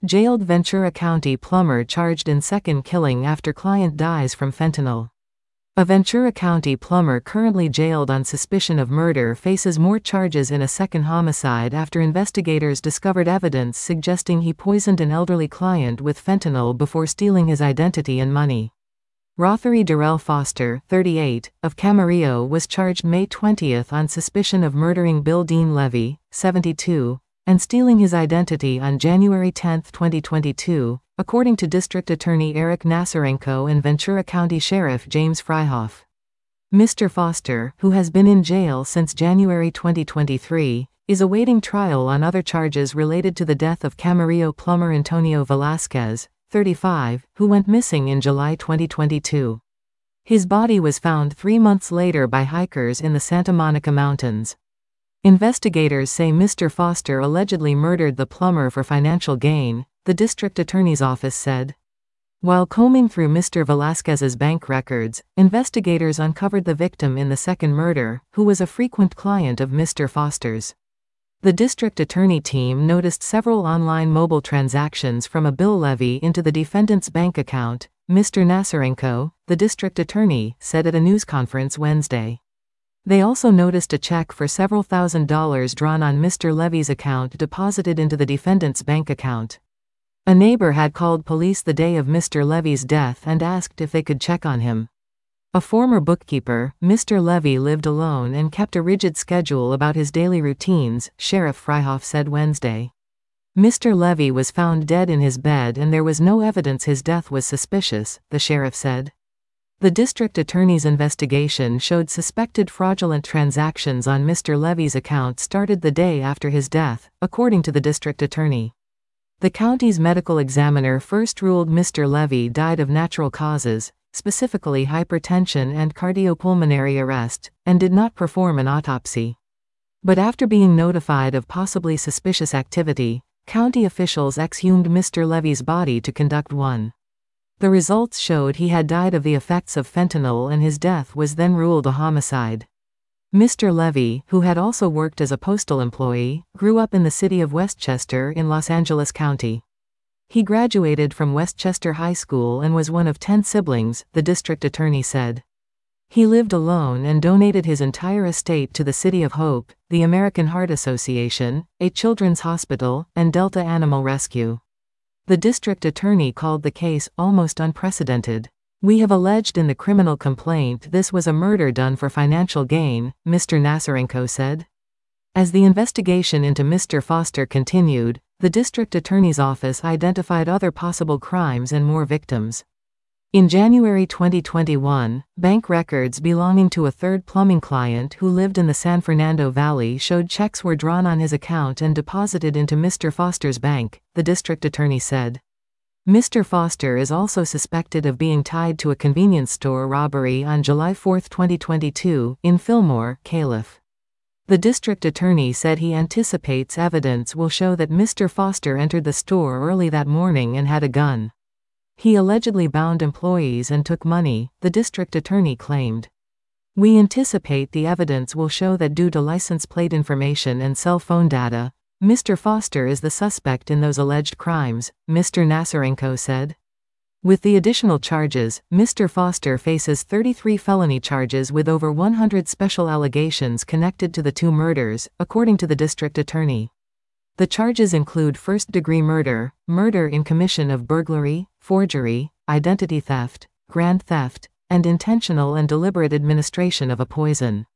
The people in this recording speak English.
Jailed Ventura County plumber charged in second killing after client dies from fentanyl. A Ventura County plumber currently jailed on suspicion of murder faces more charges in a second homicide after investigators discovered evidence suggesting he poisoned an elderly client with fentanyl before stealing his identity and money. Rothery Darrell Foster, 38, of Camarillo was charged May 20 on suspicion of murdering Bill Dean Levy, 72, and stealing his identity on January 10, 2022, according to District Attorney Eric Nasarenko and Ventura County Sheriff James Fryhoff. Mr. Foster, who has been in jail since January 2023, is awaiting trial on other charges related to the death of Camarillo plumber Antonio Velasquez, 35, who went missing in July 2022. His body was found 3 months later by hikers in the Santa Monica Mountains. Investigators say Mr. Foster allegedly murdered the plumber for financial gain, the district attorney's office said. While combing through Mr. Velasquez's bank records, investigators uncovered the victim in the second murder, who was a frequent client of Mr. Foster's. The district attorney team noticed several online mobile transactions from a Bill Levy into the defendant's bank account, Mr. Nasarenko, the district attorney, said at a news conference Wednesday. They also noticed a check for several $1,000s drawn on Mr. Levy's account deposited into the defendant's bank account. A neighbor had called police the day of Mr. Levy's death and asked if they could check on him. A former bookkeeper, Mr. Levy lived alone and kept a rigid schedule about his daily routines, Sheriff Fryhoff said Wednesday. Mr. Levy was found dead in his bed and there was no evidence his death was suspicious, the sheriff said. The district attorney's investigation showed suspected fraudulent transactions on Mr. Levy's account started the day after his death, according to the district attorney. The county's medical examiner first ruled Mr. Levy died of natural causes, specifically hypertension and cardiopulmonary arrest, and did not perform an autopsy. But after being notified of possibly suspicious activity, county officials exhumed Mr. Levy's body to conduct one. The results showed he had died of the effects of fentanyl and his death was then ruled a homicide. Mr. Levy, who had also worked as a postal employee, grew up in the city of Westchester in Los Angeles County. He graduated from Westchester High School and was one of 10 siblings, the district attorney said. He lived alone and donated his entire estate to the City of Hope, the American Heart Association, a children's hospital, and Delta Animal Rescue. The district attorney called the case almost unprecedented. "We have alleged in the criminal complaint this was a murder done for financial gain," Mr. Nasarenko said. As the investigation into Mr. Foster continued, the district attorney's office identified other possible crimes and more victims. In January 2021, bank records belonging to a third plumbing client who lived in the San Fernando Valley showed checks were drawn on his account and deposited into Mr. Foster's bank, the district attorney said. Mr. Foster is also suspected of being tied to a convenience store robbery on July 4, 2022, in Fillmore, Calif. The district attorney said he anticipates evidence will show that Mr. Foster entered the store early that morning and had a gun. He allegedly bound employees and took money, the district attorney claimed. "We anticipate the evidence will show that due to license plate information and cell phone data, Mr. Foster is the suspect in those alleged crimes," Mr. Nasarenko said. With the additional charges, Mr. Foster faces 33 felony charges with over 100 special allegations connected to the two murders, according to the district attorney. The charges include first-degree murder, murder in commission of burglary, forgery, identity theft, grand theft, and intentional and deliberate administration of a poison.